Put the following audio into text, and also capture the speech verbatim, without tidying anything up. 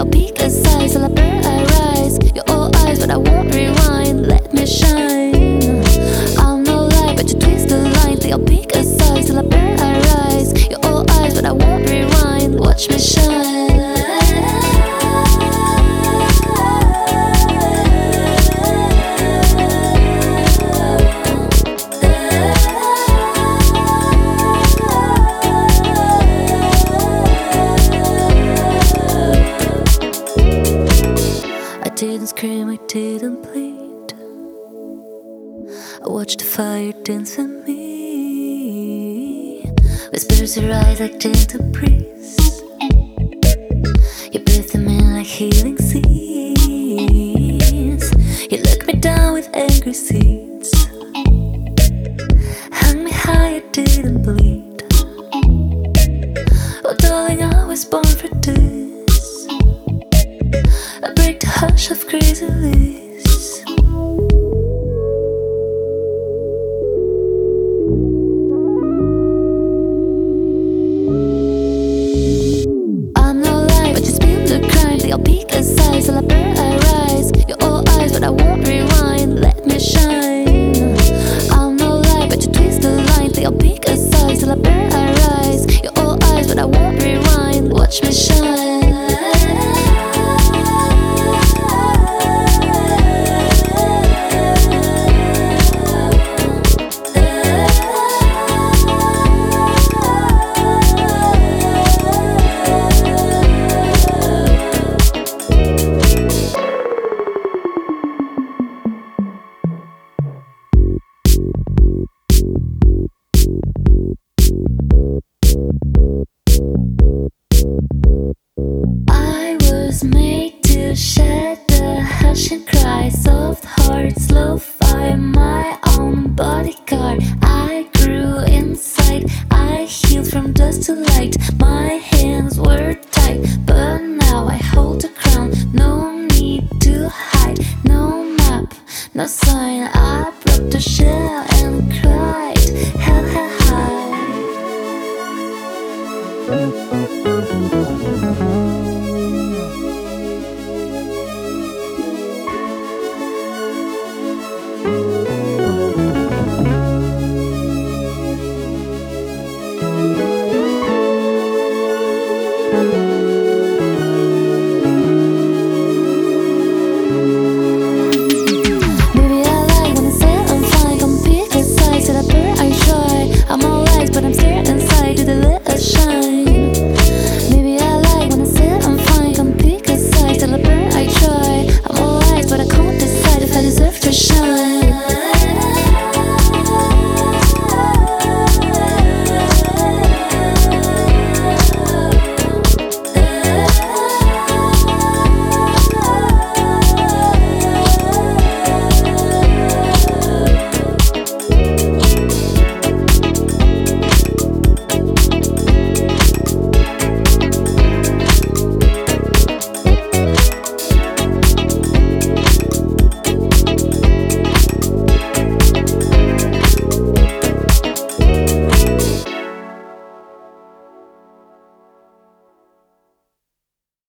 your peak a size. Till I burn, I rise. You're all eyes, but I won't rewind. Let me shine. I'm no lie, but you twist the line. Till your peak a size. Till I burn, I rise. You're all eyes, but I won't rewind. Watch me shine. I didn't scream, I didn't plead. I watched the fire dance in me. Whispers arise like gentle breeze. You breathe them in like healing seas. You look me down with angry seeds. Hung me high, I didn't bleed. Oh darling, I was born for this. I break the hush of crazy lists. I'm no lie, but you spill the crime. Till your peak a size. Till I burn, I rise. You're all eyes, but I won't rewind. Let me shine. I'm no lie, but you twist the line. Till your peak a size. Till I burn, I rise. You're all eyes, but I won't rewind. Watch me shine. I was made to shed the hush and cry. Soft heart, slow fire, my own bodyguard. I grew inside, I healed from dust to light. My hands were tight, but now I hold the crown. No need to hide, no map, no sign.